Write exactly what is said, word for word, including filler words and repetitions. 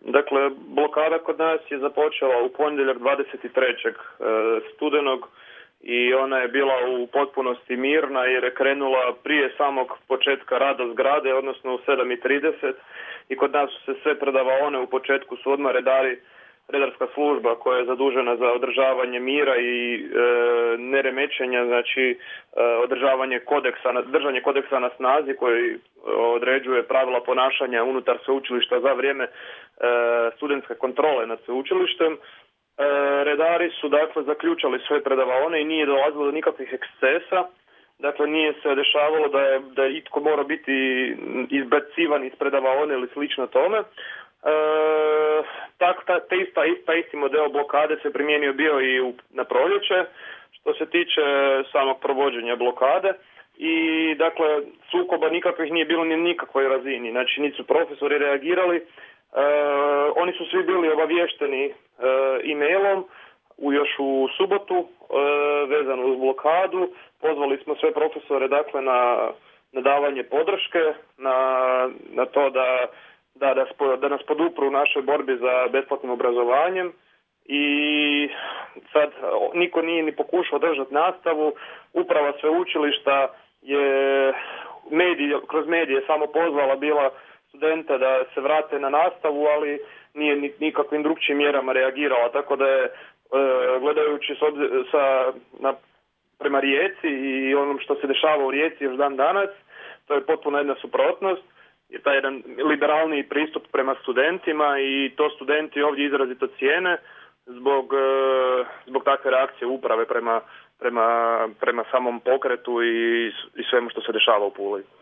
Dakle, blokada kod nas je započela u ponedjeljak dvadeset trećeg studenog i ona je bila u potpunosti mirna jer je krenula prije samog početka rada zgrade, odnosno u sedam i trideset, i kod nas su se sve predavaone u početku su odmah redari, redarska služba koja je zadužena za održavanje mira i e, neremećenja, znači e, održavanje kodeksa, držanje kodeksa na snazi koji određuje pravila ponašanja unutar sveučilišta za vrijeme e, studentske kontrole nad sveučilištem. E, redari su dakle zaključali sve predavaone i nije dolazilo do nikakvih ekscesa. Dakle, nije se dešavalo da je, da je itko mora biti izbacivan iz predavaone ili slično tome. E, tak, ta, te ista, ista isti model blokade se primijenio bio i u, na proljeće što se tiče samog provođenja blokade i dakle sukoba nikakvih nije bilo ni nikakvoj razini, znači niti su profesori reagirali, e, oni su svi bili obavješteni e, e-mailom u, još u subotu e, vezano uz blokadu. Pozvali smo sve profesore dakle na, na davanje podrške, na, na to da Da, da, da nas podupru u našoj borbi za besplatnim obrazovanjem i sad niko nije ni pokušao držati nastavu. Uprava sveučilišta je medij, kroz medije samo pozvala bila studenta da se vrate na nastavu, ali nije nikakvim drugčijim mjerama reagirala, tako da je gledajući sa, na, prema Rijeci i onom što se dešava u Rijeci još dan danas, to je potpuno jedna suprotnost. Je taj jedan liberalniji pristup prema studentima i to studenti ovdje izrazito cijene zbog, zbog takve reakcije uprave prema, prema, prema samom pokretu i, i svemu što se dešava u Puli.